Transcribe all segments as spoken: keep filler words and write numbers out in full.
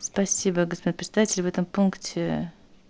Спасибо, господин председатель. В этом пункте,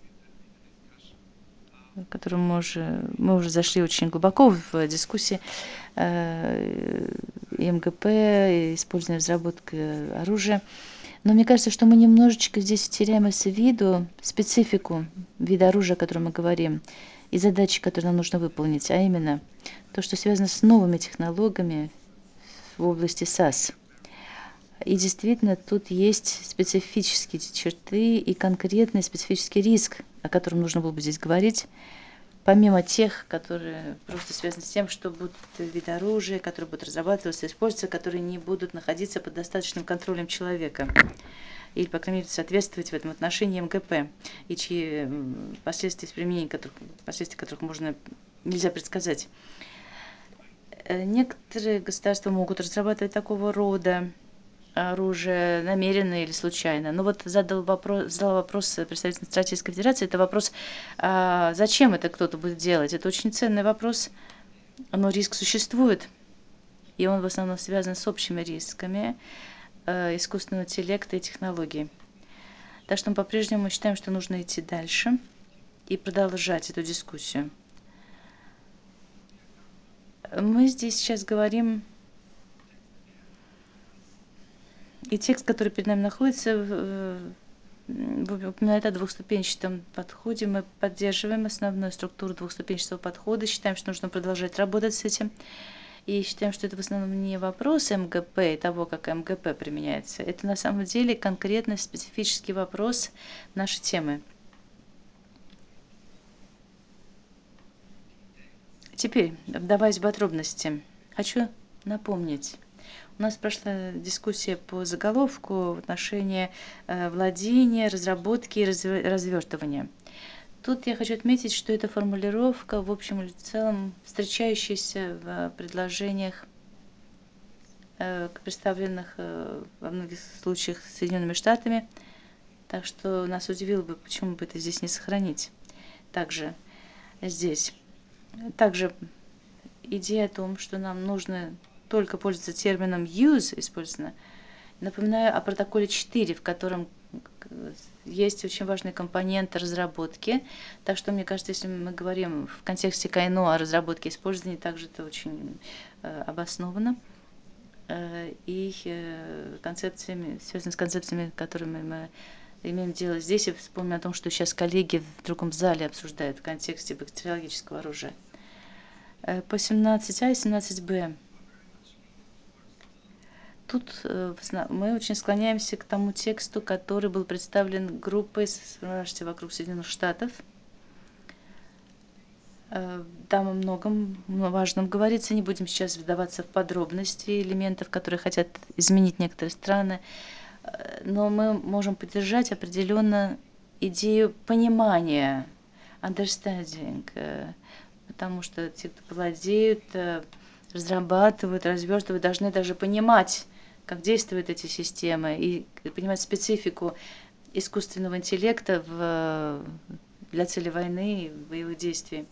в котором мы уже, мы уже зашли очень глубоко в дискуссии, э, МГП, использование разработки оружия. Но мне кажется, что мы немножечко здесь теряем из виду специфику вида оружия, о котором мы говорим, и задачи, которые нам нужно выполнить, а именно то, что связано с новыми технологиями в области САС. И действительно, тут есть специфические черты и конкретный специфический риск, о котором нужно было бы здесь говорить, помимо тех, которые просто связаны с тем, что будут виды оружия, которые будут разрабатываться, использоваться, которые не будут находиться под достаточным контролем человека, или, по крайней мере, соответствовать в этом отношении МГП, и чьи последствия применения, которых, последствия которых можно, нельзя предсказать. Некоторые государства могут разрабатывать такого рода оружие намеренно или случайно. Но вот задал вопрос, задал вопрос представитель Российской Федерации, это вопрос, а зачем это кто-то будет делать? Это очень ценный вопрос, но риск существует, и он в основном связан с общими рисками э, искусственного интеллекта и технологий. Так что мы по-прежнему считаем, что нужно идти дальше и продолжать эту дискуссию. Мы здесь сейчас говорим, и текст, который перед нами находится, упоминает о двухступенчатом подходе. Мы поддерживаем основную структуру двухступенчатого подхода, считаем, что нужно продолжать работать с этим. И считаем, что это в основном не вопрос МГП и того, как МГП применяется. Это на самом деле конкретно специфический вопрос нашей темы. Теперь, вдаваясь в подробности, хочу напомнить. У нас прошла дискуссия по заголовку в отношении владения, разработки и развертывания. Тут я хочу отметить, что эта формулировка, в общем и целом, встречающаяся в предложениях, представленных во многих случаях Соединенными Штатами. Так что нас удивило бы, почему бы это здесь не сохранить. Также здесь. Также идея о том, что нам нужно только пользоваться термином use, использовано. Напоминаю о протоколе четыре, в котором есть очень важные компоненты разработки. Так что, мне кажется, если мы говорим в контексте КНО о разработке и использовании, также это очень э, обосновано. Э, и э, концепциями, связано с концепциями, которыми мы имеем дело здесь. Я вспомню о том, что сейчас коллеги в другом зале обсуждают в контексте бактериологического оружия. Э, по семнадцать А и семнадцать Б. Тут мы очень склоняемся к тому тексту, который был представлен группой, сформировавшейся вокруг Соединенных Штатов. Там о многом важном говорится, не будем сейчас вдаваться в подробности элементов, которые хотят изменить некоторые страны, но мы можем поддержать определенно идею понимания, understanding, потому что те, кто владеют, разрабатывают, разверстывают, должны даже понимать, как действуют эти системы, и понимать специфику искусственного интеллекта в, для цели войны и боевых действий.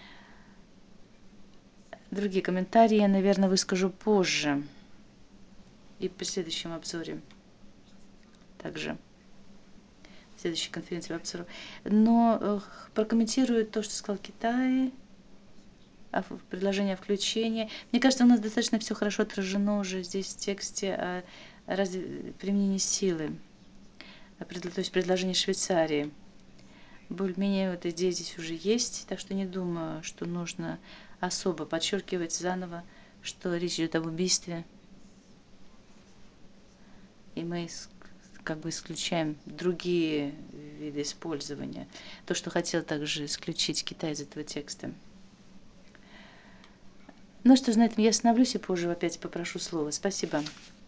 Другие комментарии я, наверное, выскажу позже и при следующем обзоре. Также в следующей конференции обзору. Но прокомментирую то, что сказал Китай, предложение о включении. Мне кажется, у нас достаточно все хорошо отражено уже здесь в тексте о применении силы, то есть предложение Швейцарии. Более-менее эта идея здесь уже есть, так что не думаю, что нужно особо подчеркивать заново, что речь идет об убийстве. И мы как бы исключаем другие виды использования. То, что хотел также исключить Китай из этого текста. Ну что ж, на этом я остановлюсь и позже опять попрошу слова. Спасибо.